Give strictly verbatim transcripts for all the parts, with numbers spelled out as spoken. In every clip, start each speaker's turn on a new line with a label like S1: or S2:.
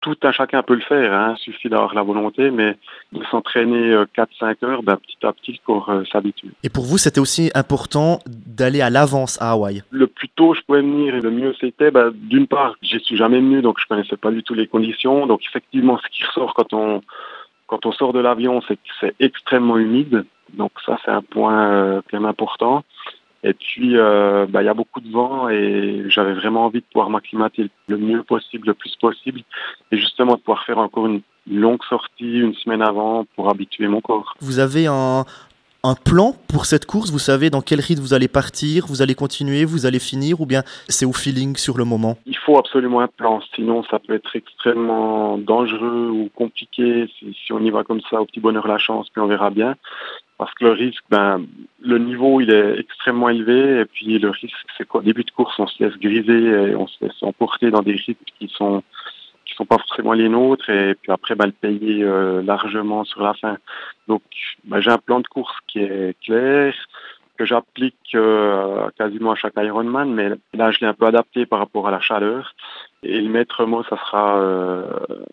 S1: tout un chacun peut le faire, hein. Il suffit d'avoir la volonté, mais de s'entraîner euh, quatre cinq heures, ben, petit à petit, le corps euh, s'habitue.
S2: Et pour vous, c'était aussi important d'aller à l'avance à Hawaï?
S1: Le plus tôt je pouvais venir et le mieux c'était, ben, d'une part, j'y suis jamais venu, donc je connaissais pas du tout les conditions. Donc effectivement, ce qui ressort quand on quand on sort de l'avion, c'est que c'est extrêmement humide. Donc ça, c'est un point euh, quand même important. Et puis, euh, bah, il y a beaucoup de vent et j'avais vraiment envie de pouvoir m'acclimater le mieux possible, le plus possible. Et justement, de pouvoir faire encore une longue sortie une semaine avant pour habituer mon corps.
S2: Vous avez un, un plan pour cette course? Vous savez dans quel rythme vous allez partir? Vous allez continuer? Vous allez finir? Ou bien c'est au feeling sur le moment?
S1: Il faut absolument un plan, sinon ça peut être extrêmement dangereux ou compliqué si, si on y va comme ça au petit bonheur la chance, puis on verra bien. Parce que le risque, ben, le niveau il est extrêmement élevé et puis le risque c'est qu'au début de course on se laisse griser et on se laisse emporter dans des rythmes qui sont qui sont pas forcément les nôtres et puis après ben, le payer euh, largement sur la fin. Donc ben, j'ai un plan de course qui est clair, que j'applique euh, quasiment à chaque Ironman, mais là je l'ai un peu adapté par rapport à la chaleur. Et le maître mot, ça sera euh,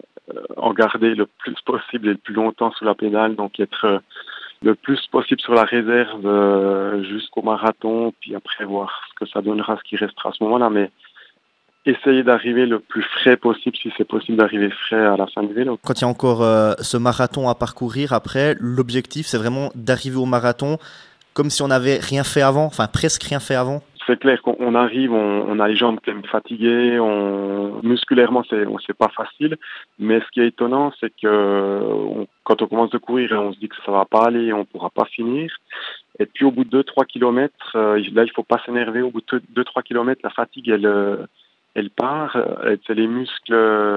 S1: en garder le plus possible et le plus longtemps sous la pédale, donc être euh, le plus possible sur la réserve euh, jusqu'au marathon, puis après voir ce que ça donnera, ce qui restera à ce moment-là, mais essayer d'arriver le plus frais possible, si c'est possible d'arriver frais à la fin du vélo.
S2: Quand il y a encore euh, ce marathon à parcourir après, l'objectif c'est vraiment d'arriver au marathon comme si on n'avait rien fait avant, enfin presque rien fait avant.
S1: C'est clair qu'on arrive, on, on a les jambes quand même fatiguées, on, musculairement c'est, on, c'est pas facile, mais ce qui est étonnant c'est que on, quand on commence de courir, on se dit que ça va pas aller, on pourra pas finir. Et puis au bout de deux trois kilomètres, euh, là il faut pas s'énerver, au bout de deux trois kilomètres, la fatigue elle, elle part, c'est les muscles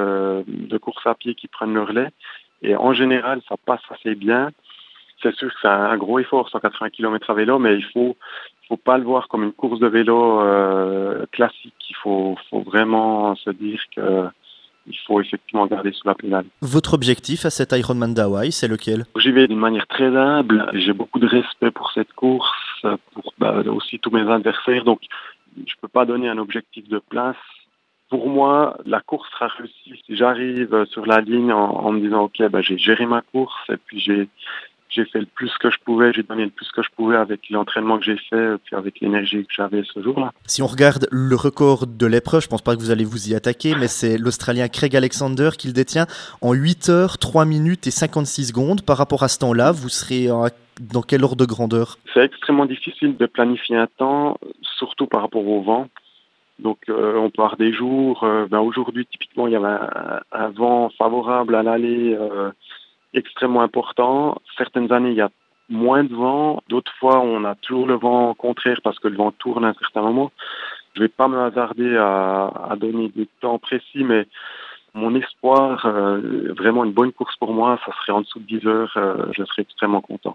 S1: de course à pied qui prennent le relais, et en général ça passe assez bien. C'est sûr que c'est un gros effort, cent quatre-vingts kilomètres à vélo, mais il faut, faut pas le voir comme une course de vélo euh, classique. Il faut, faut vraiment se dire que il faut effectivement garder sous la pédale.
S2: Votre objectif à cet Ironman d'Hawaï, c'est lequel?
S1: J'y vais d'une manière très humble. J'ai beaucoup de respect pour cette course, pour bah, aussi tous mes adversaires. Donc, je peux pas donner un objectif de place. Pour moi, la course sera réussie si j'arrive sur la ligne en, en me disant ok, bah, j'ai géré ma course et puis j'ai J'ai fait le plus que je pouvais, j'ai donné le plus que je pouvais avec l'entraînement que j'ai fait, puis avec l'énergie que j'avais ce jour-là.
S2: Si on regarde le record de l'épreuve, je pense pas que vous allez vous y attaquer, mais c'est l'Australien Craig Alexander qui le détient en huit heures, trois minutes et cinquante-six secondes. Par rapport à ce temps-là, vous serez dans quel ordre de grandeur?
S1: C'est extrêmement difficile de planifier un temps, surtout par rapport au vent. Donc euh, on peut avoir des jours, euh, ben aujourd'hui typiquement il y avait un, un vent favorable à l'aller, euh, extrêmement important. Certaines années, il y a moins de vent. D'autres fois, on a toujours le vent contraire parce que le vent tourne à un certain moment. Je vais pas me hasarder à, à donner des temps précis, mais mon espoir, euh, vraiment une bonne course pour moi, ça serait en dessous de dix heures. Euh, je serais extrêmement content.